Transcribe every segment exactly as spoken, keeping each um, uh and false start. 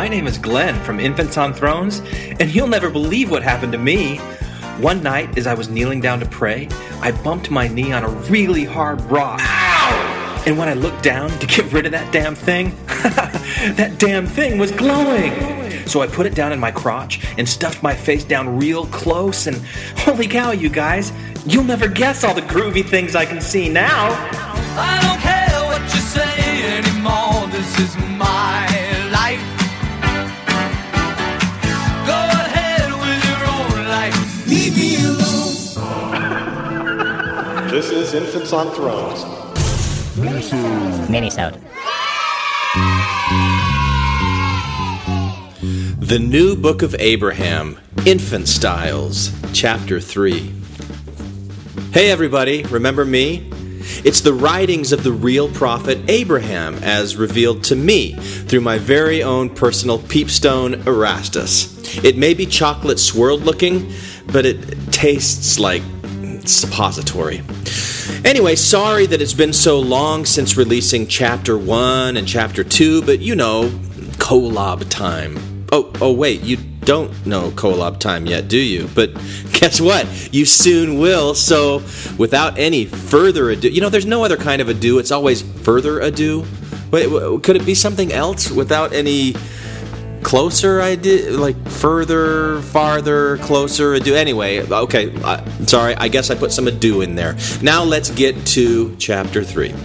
My name is Glenn from Infants on Thrones, and you'll never believe what happened to me. One night, as I was kneeling down to pray, I bumped my knee on a really hard rock. Ow! And when I looked down to get rid of that damn thing, that damn thing was glowing. So I put it down in my crotch and stuffed my face down real close, and holy cow, you guys, you'll never guess all the groovy things I can see now. I don't care what you say anymore, this is my life. Go ahead with your own life, leave me alone. This is Infants on Thrones. Minisode. The New Book of Abraham, Infant Styles, Chapter three. Hey everybody, remember me? It's the writings of the real prophet Abraham as revealed to me through my very own personal peepstone Erastus. It may be chocolate swirled looking, but it tastes like suppository. Anyway, sorry that it's been so long since releasing Chapter one and Chapter two, but you know, collab time. Oh, oh wait, you don't know collab time yet, do you? But guess what? You soon will, so without any further ado, you know, there's no other kind of ado, it's always further ado. Wait, could it be something else without any closer idea, like further, farther, closer ado? Anyway, okay, uh, sorry, I guess I put some ado in there. Now let's get to Chapter three.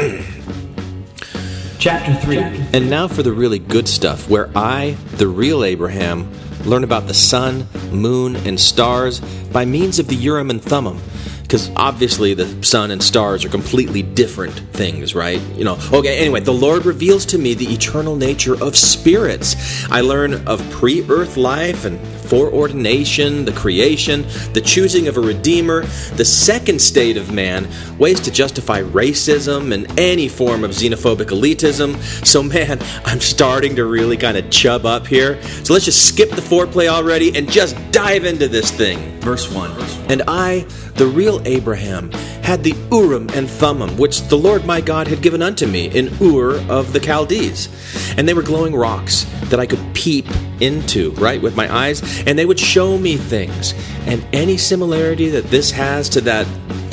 Chapter three. And now for the really good stuff, where I, the real Abraham, learn about the sun, moon, and stars by means of the Urim and Thummim. Because obviously the sun and stars are completely different things, right? You know. Okay, anyway, the Lord reveals to me the eternal nature of spirits. I learn of pre-earth life and foreordination, the creation, the choosing of a redeemer, the second state of man, ways to justify racism and any form of xenophobic elitism. So man, I'm starting to really kind of chub up here. So let's just skip the foreplay already and just dive into this thing. Verse one. And I, the real Abraham, had the Urim and Thummim, which the Lord my God had given unto me in Ur of the Chaldees. And they were glowing rocks that I could peep into, right, with my eyes, and they would show me things. And any similarity that this has to that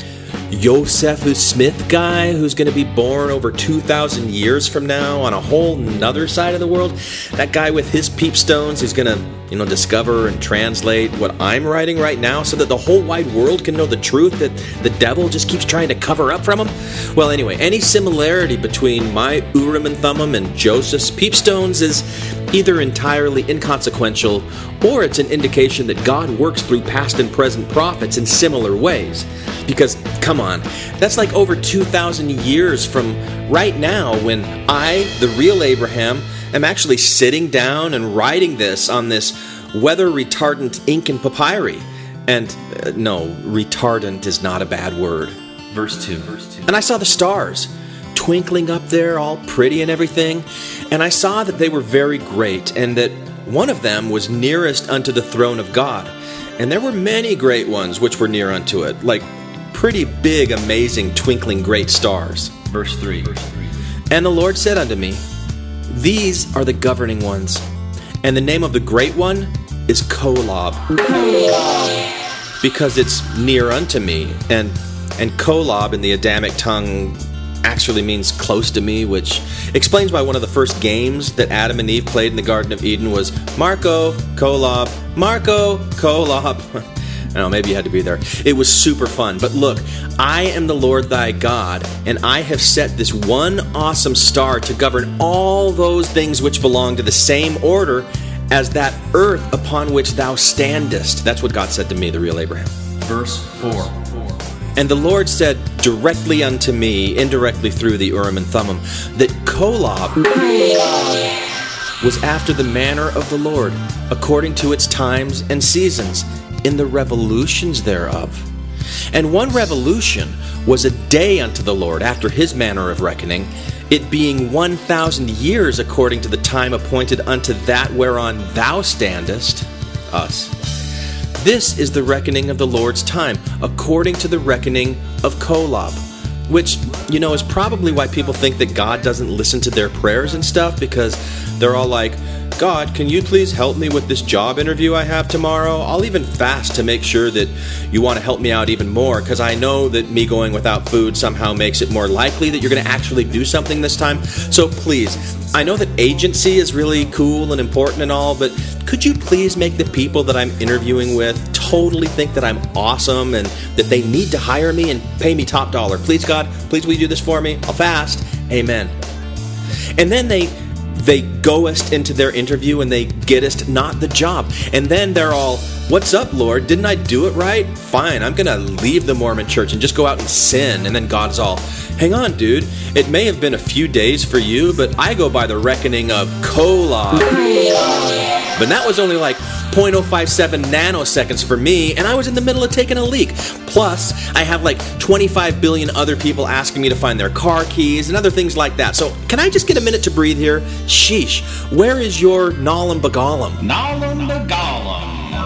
Josephus Smith guy who's going to be born over two thousand years from now on a whole nother side of the world, that guy with his peepstones who's going to, you know, discover and translate what I'm writing right now so that the whole wide world can know the truth that the devil just keeps trying to cover up from him. Well, anyway, any similarity between my Urim and Thummim and Joseph's peepstones is either entirely inconsequential or it's an indication that God works through past and present prophets in similar ways. Because, come on, that's like over two thousand years from right now when I, the real Abraham, am actually sitting down and writing this on this weather-retardant ink and papyri. And, uh, no, retardant is not a bad word. Verse two. Verse two. And I saw the stars twinkling up there, all pretty and everything. And I saw that they were very great, and that one of them was nearest unto the throne of God. And there were many great ones which were near unto it, like pretty big, amazing, twinkling great stars. Verse three. And the Lord said unto me, these are the governing ones, and the name of the great one is Kolob, because it's near unto me, and and Kolob in the Adamic tongue actually means close to me, which explains why one of the first games that Adam and Eve played in the Garden of Eden was Marco, Kolob, Marco, Kolob. I don't know, maybe you had to be there. It was super fun. But look, I am the Lord thy God, and I have set this one awesome star to govern all those things which belong to the same order as that earth upon which thou standest. That's what God said to me, the real Abraham. Verse four. And the Lord said directly unto me, indirectly through the Urim and Thummim, that Kolob was after the manner of the Lord, according to its times and seasons, in the revolutions thereof. And one revolution was a day unto the Lord after his manner of reckoning, it being one thousand years according to the time appointed unto that whereon thou standest, us. This is the reckoning of the Lord's time, according to the reckoning of Kolob, which, you know, is probably why people think that God doesn't listen to their prayers and stuff, because they're all like, God, can you please help me with this job interview I have tomorrow? I'll even fast to make sure that you want to help me out even more, because I know that me going without food somehow makes it more likely that you're going to actually do something this time. So please, I know that agency is really cool and important and all, but could you please make the people that I'm interviewing with totally think that I'm awesome and that they need to hire me and pay me top dollar? Please, God, please will you do this for me? I'll fast. Amen. And then they they goest into their interview and they gettest not the job. And then they're all, what's up, Lord? Didn't I do it right? Fine, I'm going to leave the Mormon church and just go out and sin. And then God's all, hang on, dude. It may have been a few days for you, but I go by the reckoning of Kolob. But that was only like zero point zero five seven nanoseconds for me, and I was in the middle of taking a leak. Plus, I have like twenty-five billion other people asking me to find their car keys and other things like that. So, can I just get a minute to breathe here? Sheesh. Where is your Nalam Bagalam? Nalam Bagalam.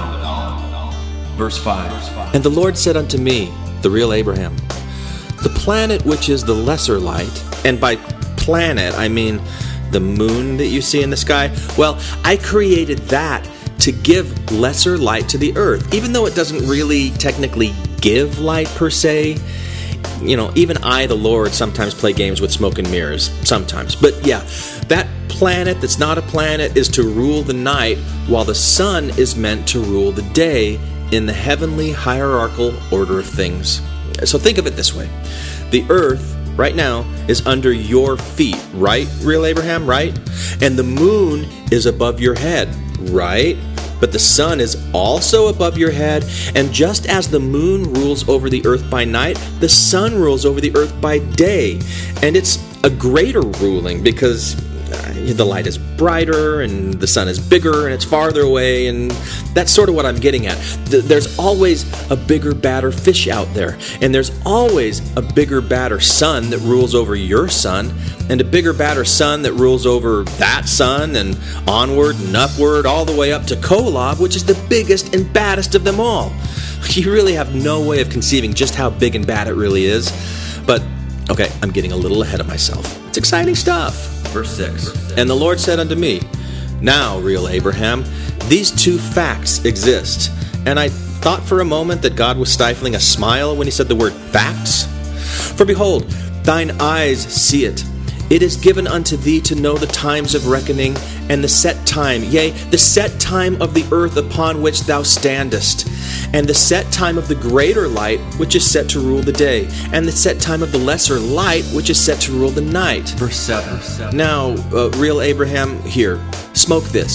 Verse five. And the Lord said unto me, the real Abraham, the planet which is the lesser light, and by planet I mean the moon that you see in the sky, well, I created that to give lesser light to the earth, even though it doesn't really technically give light per se. You know, even I, the Lord, sometimes play games with smoke and mirrors, sometimes. But yeah, that planet that's not a planet is to rule the night, while the sun is meant to rule the day in the heavenly hierarchical order of things. So think of it this way. The earth right now is under your feet, right, real Abraham, right? And the moon is above your head, right? But the sun is also above your head, and just as the moon rules over the earth by night, the sun rules over the earth by day. And it's a greater ruling because the light is brighter and the sun is bigger and it's farther away, and that's sort of what I'm getting at. There's always a bigger, badder fish out there, and there's always a bigger, badder sun that rules over your sun, and a bigger, badder sun that rules over that sun, and onward and upward all the way up to Kolob, which is the biggest and baddest of them all. You really have no way of conceiving just how big and bad it really is. But okay, I'm getting a little ahead of myself. It's exciting stuff. Verse six. And the Lord said unto me, now, real Abraham, these two facts exist. And I thought for a moment that God was stifling a smile when he said the word facts. For behold, thine eyes see it. It is given unto thee to know the times of reckoning and the set time, yea, the set time of the earth upon which thou standest, and the set time of the greater light which is set to rule the day, and the set time of the lesser light which is set to rule the night. Verse seven. Now, uh, real Abraham, here, smoke this.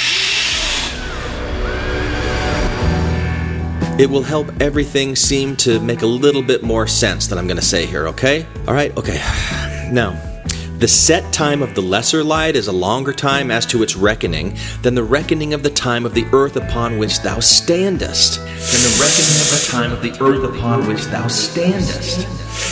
It will help everything seem to make a little bit more sense that I'm going to say here, okay? All right, okay. Now, the set time of the lesser light is a longer time as to its reckoning than the reckoning of the time of the earth upon which thou standest. Than the reckoning of the time of the earth upon which thou standest.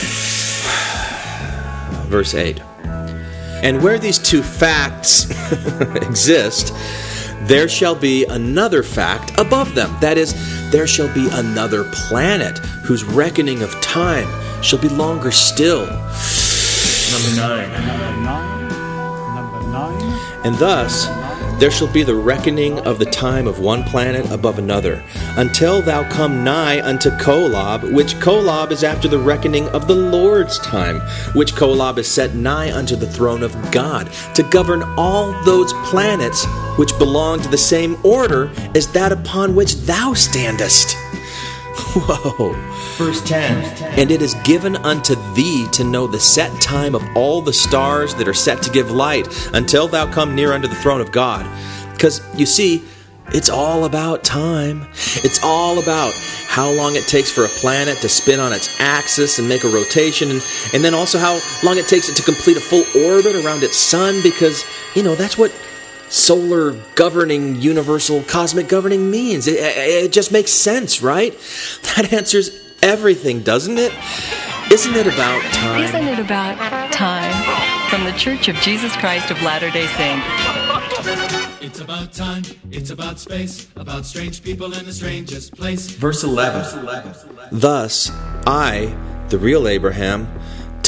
Verse eight. And where these two facts exist, there shall be another fact above them. That is, there shall be another planet whose reckoning of time shall be longer still. Number nine. Number nine. Number nine. And thus there shall be the reckoning of the time of one planet above another, until thou come nigh unto Kolob, which Kolob is after the reckoning of the Lord's time, which Kolob is set nigh unto the throne of God, to govern all those planets which belong to the same order as that upon which thou standest. Whoa. Verse ten. And it is given unto thee to know the set time of all the stars that are set to give light, until thou come near unto the throne of God. Because, you see, it's all about time. It's all about how long it takes for a planet to spin on its axis and make a rotation, and, and then also how long it takes it to complete a full orbit around its sun, because, you know, that's what solar governing, universal, cosmic governing means. It, it just makes sense, right? That answers everything, doesn't it? Isn't it about time? Isn't it about time? From the Church of Jesus Christ of Latter-day Saints. It's about time, it's about space, about strange people in the strangest place. Verse eleven. Thus, I, the real Abraham,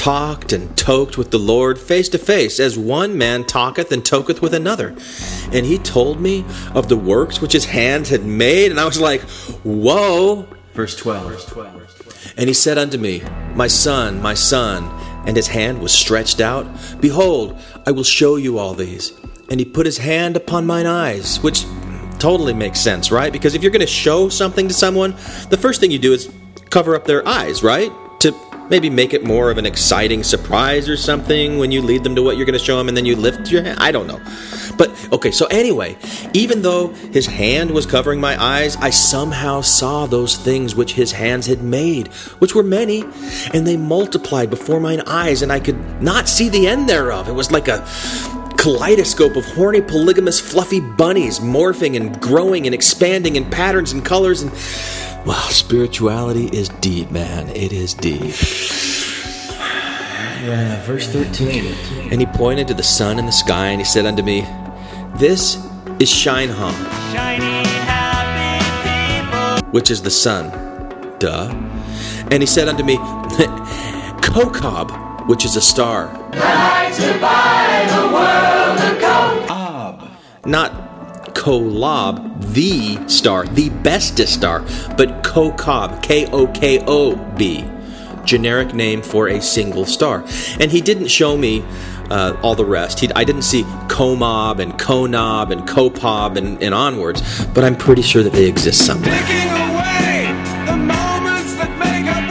talked and toked with the Lord face to face, as one man talketh and toketh with another. And he told me of the works which his hands had made, and I was like, whoa. Verse twelve. And he said unto me, My son, my son, and his hand was stretched out. Behold, I will show you all these. And he put his hand upon mine eyes, which totally makes sense, right? Because if you're going to show something to someone, the first thing you do is cover up their eyes, right? To maybe make it more of an exciting surprise or something when you lead them to what you're going to show them, and then you lift your hand. I don't know. But, okay, so anyway, even though his hand was covering my eyes, I somehow saw those things which his hands had made, which were many, and they multiplied before mine eyes, and I could not see the end thereof. It was like a kaleidoscope of horny, polygamous, fluffy bunnies morphing and growing and expanding in patterns and colors. And wow, spirituality is deep, man. It is deep. Yeah, verse thirteen. And he pointed to the sun and the sky, and he said unto me, This is Shineham, Shiny, happy people. which is the sun. Duh. And he said unto me, Kokab, which is a star. Not Kolob, the star, the bestest star, but Kokab, K O K O B, generic name for a single star. And he didn't show me uh, all the rest. He, I didn't see Komob and Konob and Kopob and, and onwards, but I'm pretty sure that they exist somewhere. Taking away the moments that make up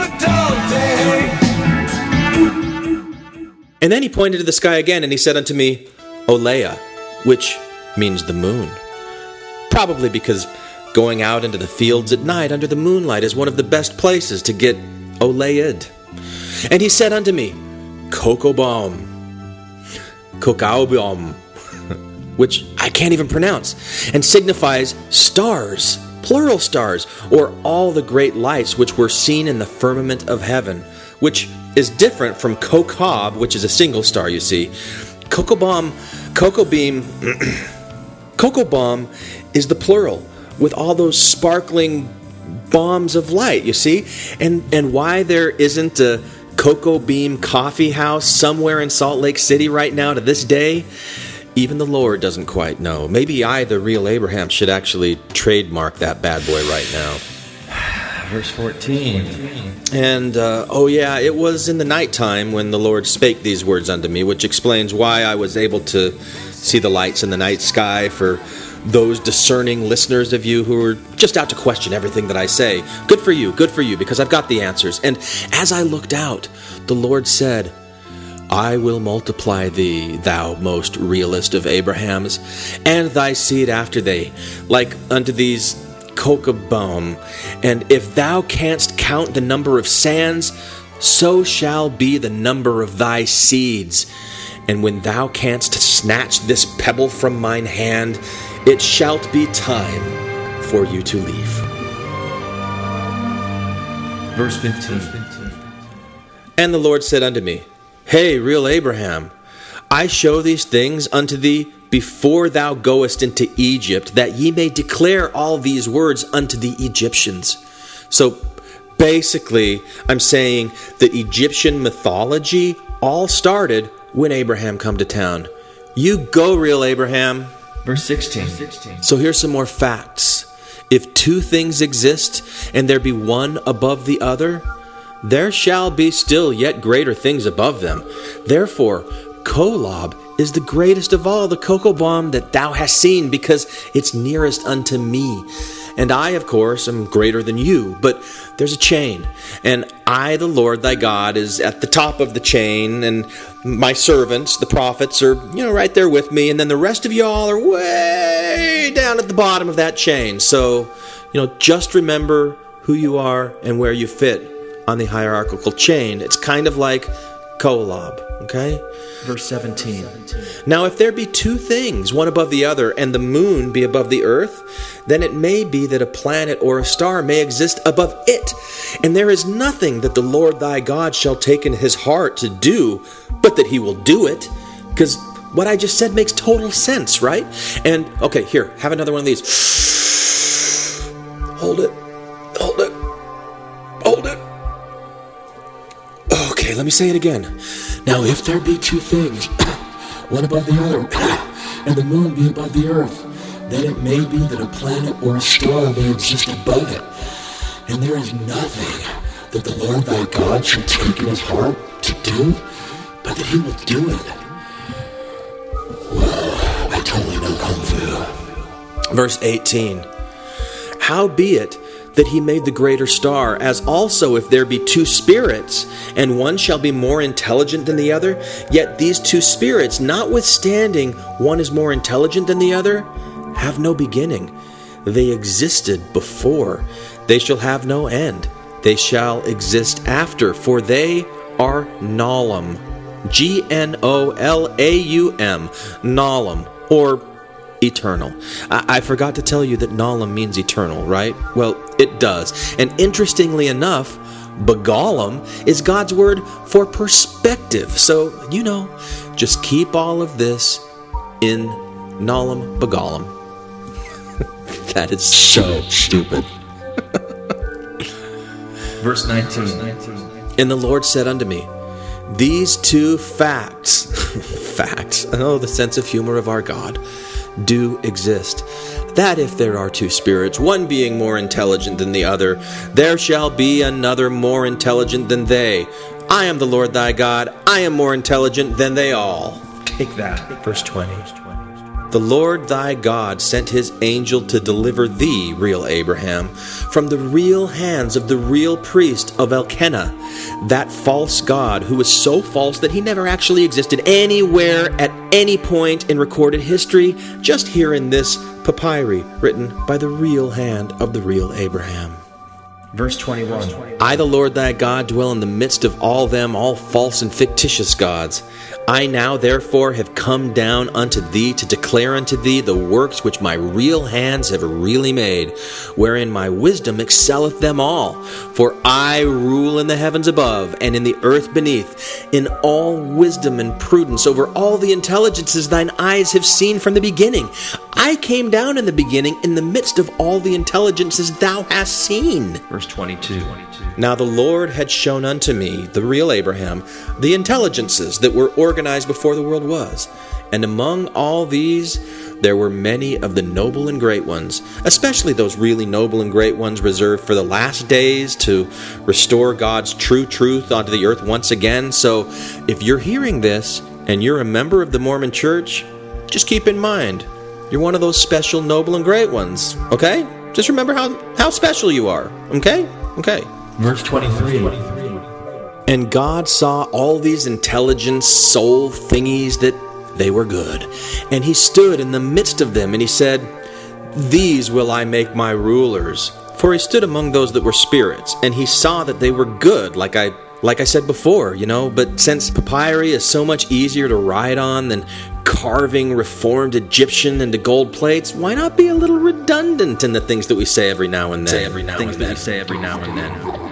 the dull day. And then he pointed to the sky again, and he said unto me, Olea, which means the moon. Probably because going out into the fields at night under the moonlight is one of the best places to get oleaed. And he said unto me, Kokobom, Kokaobom, which I can't even pronounce, and signifies stars, plural stars, or all the great lights which were seen in the firmament of heaven, which is different from Kokab, which is a single star, you see. Kokobom, Kokobeam, Kokobom is the plural, with all those sparkling bombs of light, you see? And and why there isn't a Cocoa Beam coffee house somewhere in Salt Lake City right now to this day, even the Lord doesn't quite know. Maybe I, the real Abraham, should actually trademark that bad boy right now. Verse fourteen. And, uh, oh yeah, it was in the nighttime when the Lord spake these words unto me, which explains why I was able to see the lights in the night sky for those discerning listeners of you who are just out to question everything that I say. Good for you, good for you, because I've got the answers. And as I looked out, the Lord said, I will multiply thee, thou most realest of Abrahams, and thy seed after thee, like unto these Kokobom. And if thou canst count the number of sands, so shall be the number of thy seeds. And when thou canst snatch this pebble from mine hand, it shalt be time for you to leave. Verse fifteen. And the Lord said unto me, Hey, real Abraham, I show these things unto thee before thou goest into Egypt, that ye may declare all these words unto the Egyptians. So basically, I'm saying that Egyptian mythology all started when Abraham come to town. You go, real Abraham. Verse sixteen. So here's some more facts. If two things exist, and there be one above the other, there shall be still yet greater things above them. Therefore, Kolob is the greatest of all the Kokobom that thou hast seen, because it's nearest unto me. And I, of course, am greater than you, but there's a chain. And I, the Lord thy God, is at the top of the chain, and my servants, the prophets, are, you know, right there with me, and then the rest of y'all are way down at the bottom of that chain. So, you know, just remember who you are and where you fit on the hierarchical chain. It's kind of like Kolob, okay? Verse seventeen. Now if there be two things, one above the other, and the moon be above the earth, then it may be that a planet or a star may exist above it. And there is nothing that the Lord thy God shall take in his heart to do, but that he will do it. Because what I just said makes total sense, right? And, okay, here, have another one of these. Hold it. Hold it. Hold it. Okay. Okay, let me say it again. Now, if there be two things, one above the other, and the moon be above the earth, then it may be that a planet or a star may exist above it. And there is nothing that the Lord thy God shall take in his heart to do, but that he will do it. Whoa, I totally know Kung Fu. Verse eighteen. Howbeit that he made the greater star, as also if there be two spirits, and one shall be more intelligent than the other, yet these two spirits, notwithstanding one is more intelligent than the other, have no beginning. They existed before. They shall have no end. They shall exist after, for they are Nolum. G N O L A U M. Nolum, or eternal. I-, I forgot to tell you that Nolum means eternal, right? Well, it does. And interestingly enough, Begalim is God's word for perspective. So, you know, just keep all of this in Nolum Begalim. That is so stupid. Verse nineteen. And the Lord said unto me, these two facts, facts, oh, the sense of humor of our God, do exist. That if there are two spirits, one being more intelligent than the other, there shall be another more intelligent than they. I am the Lord thy God. I am more intelligent than they all. Take that. Verse twenty. The Lord thy God sent his angel to deliver thee, real Abraham, from the real hands of the real priest of Elkanah, that false god who was so false that he never actually existed anywhere at any point in recorded history, just here in this papyri written by the real hand of the real Abraham. Verse twenty-one. I, the Lord thy God, dwell in the midst of all them, all false and fictitious gods. I now therefore have come down unto thee to declare unto thee the works which my real hands have really made, wherein my wisdom excelleth them all. For I rule in the heavens above, and in the earth beneath, in all wisdom and prudence over all the intelligences thine eyes have seen from the beginning. I came down in the beginning in the midst of all the intelligences thou hast seen. Verse twenty-two. Now the Lord had shown unto me, the real Abraham, the intelligences that were organized before the world was. And among all these there were many of the noble and great ones, especially those really noble and great ones reserved for the last days to restore God's true truth onto the earth once again. So if you're hearing this and you're a member of the Mormon Church, just keep in mind, you're one of those special noble and great ones, okay? Just remember how, how special you are, okay? Okay. Verse twenty-three. And God saw all these intelligent soul thingies that they were good. And he stood in the midst of them, and he said, these will I make my rulers. For he stood among those that were spirits, and he saw that they were good, like I like I said before, you know. But since papyri is so much easier to write on than carving reformed Egyptian into gold plates, why not be a little redundant in the things that we say every now and then? Say every now things and that then. we say every now and then.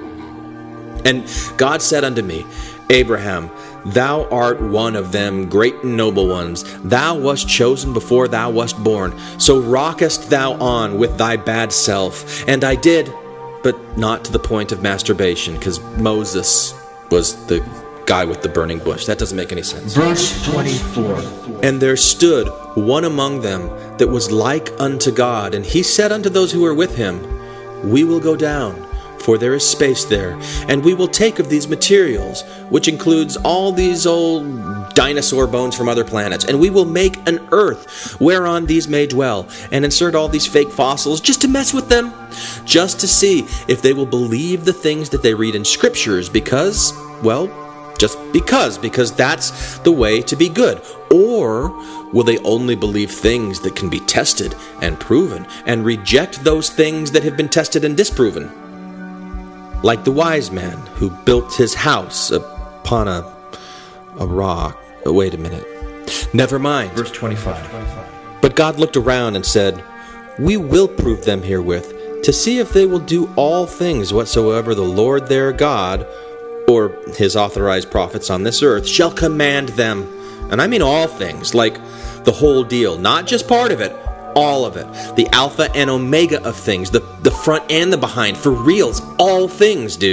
And God said unto me, Abraham, thou art one of them great and noble ones. Thou wast chosen before thou wast born. So rockest thou on with thy bad self. And I did, but not to the point of masturbation, because Moses was the guy with the burning bush. That doesn't make any sense. Verse twenty-four. And there stood one among them that was like unto God, and he said unto those who were with him, we will go down, for there is space there, and we will take of these materials, which includes all these old dinosaur bones from other planets, and we will make an earth whereon these may dwell, and insert all these fake fossils just to mess with them, just to see if they will believe the things that they read in scriptures, because, well, just because, because that's the way to be good. Or will they only believe things that can be tested and proven, and reject those things that have been tested and disproven? Like the wise man who built his house upon a, a rock. Oh, wait a minute. Never mind. Verse twenty-five. But God looked around and said, we will prove them herewith, to see if they will do all things whatsoever the Lord their God, or his authorized prophets on this earth, shall command them. And I mean all things, like the whole deal, not just part of it, all of it. The alpha and omega of things, the, the front and the behind, for reals, all things, dude.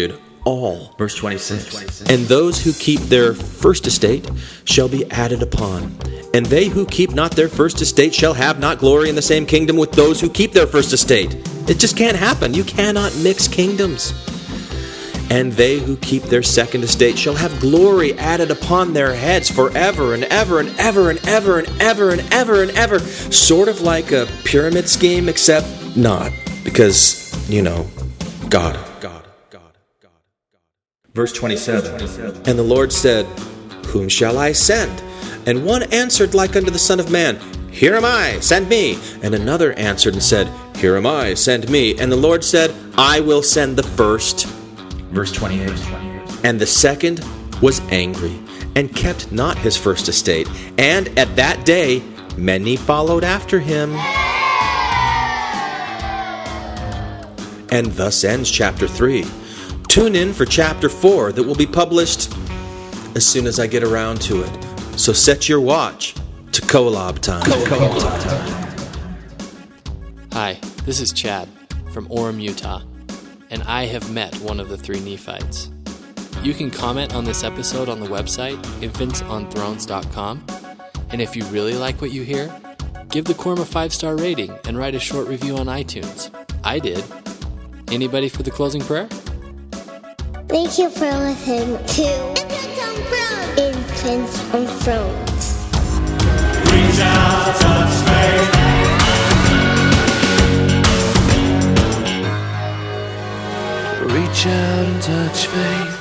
all. Verse twenty-six. And those who keep their first estate shall be added upon. And they who keep not their first estate shall have not glory in the same kingdom with those who keep their first estate. It just can't happen. You cannot mix kingdoms. And they who keep their second estate shall have glory added upon their heads forever and ever and ever and ever and ever and ever and ever. Sort of like a pyramid scheme, except not. Because, you know, God. God. God. God. Verse twenty-seven. And the Lord said, Whom shall I send? And one answered like unto the Son of Man, Here am I, send me. And another answered and said, Here am I, send me. And the Lord said, I will send the first. Verse twenty-eight. And the second was angry, and kept not his first estate. And at that day many followed after him. And thus ends chapter three. Tune in for chapter four that will be published as soon as I get around to it. So set your watch to Kolob time. Kolob time. Hi, this is Chad from Orem, Utah, and I have met one of the three Nephites. You can comment on this episode on the website, infants on thrones dot com, and if you really like what you hear, give the Quorum a five-star rating and write a short review on iTunes. I did. Anybody for the closing prayer? Thank you for listening to Infants on Thrones. Reach out, touch faith. Reach out and touch faith.